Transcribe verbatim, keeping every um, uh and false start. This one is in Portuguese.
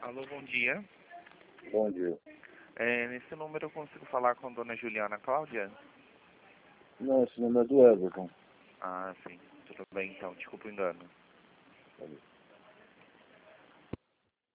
Alô, bom dia. Bom dia. É, nesse número eu consigo falar com a dona Juliana Cláudia? Não, esse número é do Everton. Ah, sim. Tudo bem, então. Desculpa o engano. Valeu.